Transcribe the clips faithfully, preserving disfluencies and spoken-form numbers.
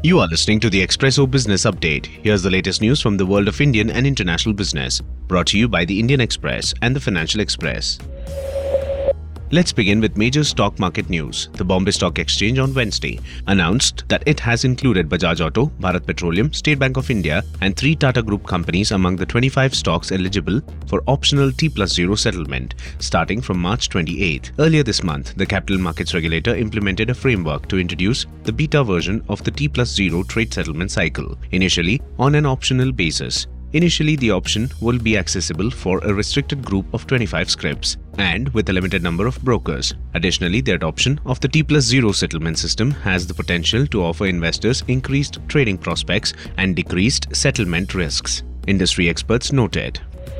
You are listening to the Expresso Business Update. Here's the latest news from the world of Indian and international business, brought to you by the Indian Express and the Financial Express. Let's begin with major stock market news. The Bombay Stock Exchange on Wednesday announced that it has included Bajaj Auto, Bharat Petroleum, State Bank of India and three Tata Group companies among the twenty-five stocks eligible for optional T plus zero settlement starting from March twenty-eighth. Earlier this month, the capital markets regulator implemented a framework to introduce the beta version of the T plus zero trade settlement cycle, initially on an optional basis. Initially, the option will be accessible for a restricted group of twenty-five scrips and with a limited number of brokers. Additionally, the adoption of the T plus zero settlement system has the potential to offer investors increased trading prospects and decreased settlement risks, industry experts noted.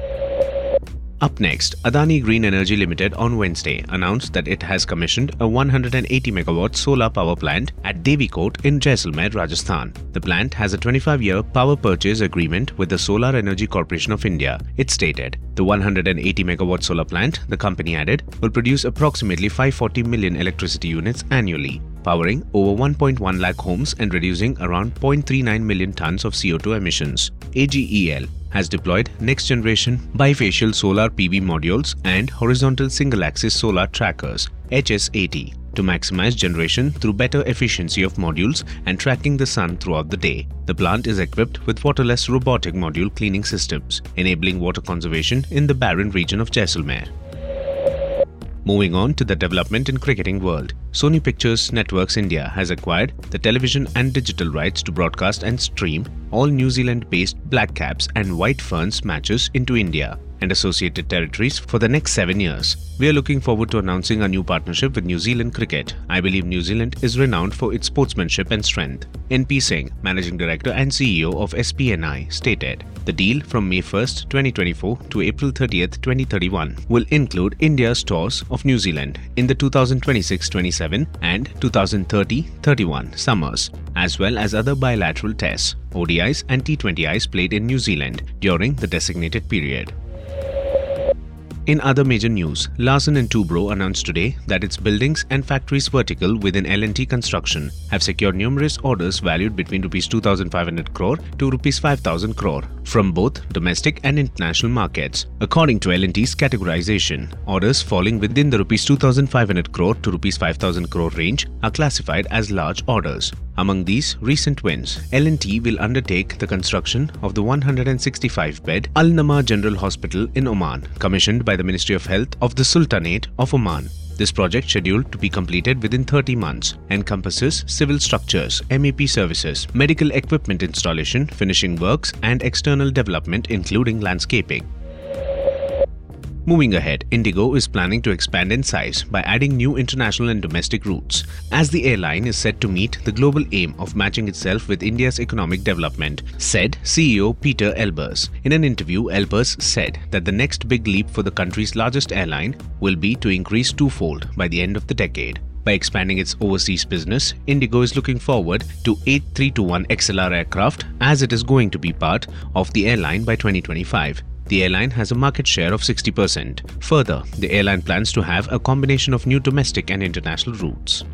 Up next, Adani Green Energy Limited on Wednesday announced that it has commissioned a one hundred eighty megawatt solar power plant at Devikot in Jaisalmer, Rajasthan. The plant has a twenty-five year power purchase agreement with the Solar Energy Corporation of India. It stated, the one hundred eighty megawatt solar plant, the company added, will produce approximately five hundred forty million electricity units annually, powering over one point one lakh homes and reducing around zero point three nine million tons of C O two emissions. A G E L has deployed next-generation bifacial solar P V modules and horizontal single-axis solar trackers H S eighty to maximize generation through better efficiency of modules and tracking the sun throughout the day. The plant is equipped with waterless robotic module cleaning systems, enabling water conservation in the barren region of Jaisalmer. Moving on to the development in cricketing world, Sony Pictures Networks India has acquired the television and digital rights to broadcast and stream all New Zealand-based Black Caps and White Ferns matches into India and associated territories for the next seven years. We are looking forward to announcing a new partnership with New Zealand Cricket. I believe New Zealand is renowned for its sportsmanship and strength. N P Singh, Managing Director and C E O of S P N I, stated, the deal from May first, twenty twenty-four to April thirtieth, twenty thirty-one will include India's tours of New Zealand in the two thousand twenty-six twenty-seven and two thousand thirty thirty-one summers, as well as other bilateral tests, O D Is and T twenty Is played in New Zealand during the designated period. In other major news, Larsen and Toubro announced today that its buildings and factories vertical within L and T Construction have secured numerous orders valued between rupees two thousand five hundred crore to rupees five thousand crore from both domestic and international markets. According to L and T's categorization, orders falling within the rupees two thousand five hundred crore to rupees five thousand crore range are classified as large orders. Among these recent wins, L and T will undertake the construction of the one hundred sixty-five bed Al Nama General Hospital in Oman, commissioned by the Ministry of Health of the Sultanate of Oman. This project, scheduled to be completed within thirty months, encompasses civil structures, M A P services, medical equipment installation, finishing works and external development including landscaping. Moving ahead, Indigo is planning to expand in size by adding new international and domestic routes, as the airline is set to meet the global aim of matching itself with India's economic development, said C E O Peter Elbers. In an interview, Elbers said that the next big leap for the country's largest airline will be to increase twofold by the end of the decade. By expanding its overseas business, Indigo is looking forward to eight three two one X L R aircraft, as it is going to be part of the airline by twenty twenty-five. The airline has a market share of sixty percent. Further, the airline plans to have a combination of new domestic and international routes.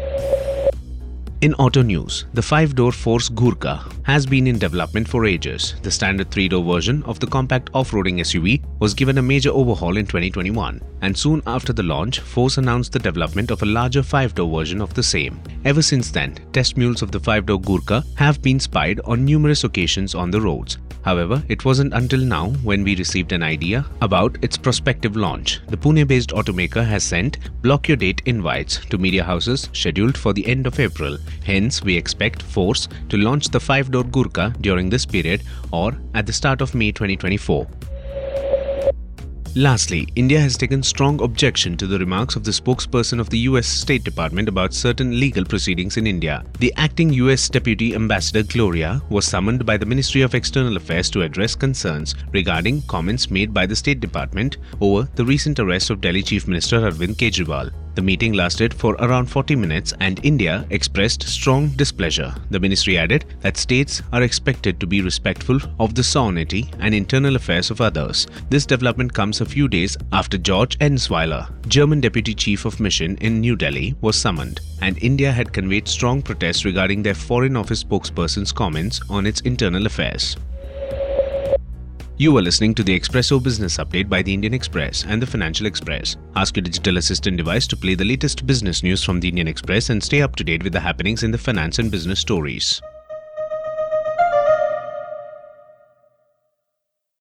In auto news, the five-door Force Ghurka has been in development for ages. The standard three-door version of the compact off-roading S U V was given a major overhaul in twenty twenty-one, and soon after the launch, Force announced the development of a larger five-door version of the same. Ever since then, test mules of the five-door Ghurka have been spied on numerous occasions on the roads. However, it wasn't until now when we received an idea about its prospective launch. The Pune-based automaker has sent block your date invites to media houses scheduled for the end of April. Hence, we expect Force to launch the five-door Ghurka during this period or at the start of May twenty twenty-four. Lastly, India has taken strong objection to the remarks of the spokesperson of the U S State Department about certain legal proceedings in India. The acting U S Deputy Ambassador Gloria was summoned by the Ministry of External Affairs to address concerns regarding comments made by the State Department over the recent arrest of Delhi Chief Minister Arvind Kejriwal. The meeting lasted for around forty minutes and India expressed strong displeasure. The ministry added that states are expected to be respectful of the sovereignty and internal affairs of others. This development comes a few days after George Ensweiler, German Deputy Chief of Mission in New Delhi, was summoned, and India had conveyed strong protest regarding their Foreign Office spokesperson's comments on its internal affairs. You are listening to the Expresso Business Update by the Indian Express and the Financial Express. Ask your digital assistant device to play the latest business news from the Indian Express and stay up to date with the happenings in the finance and business stories.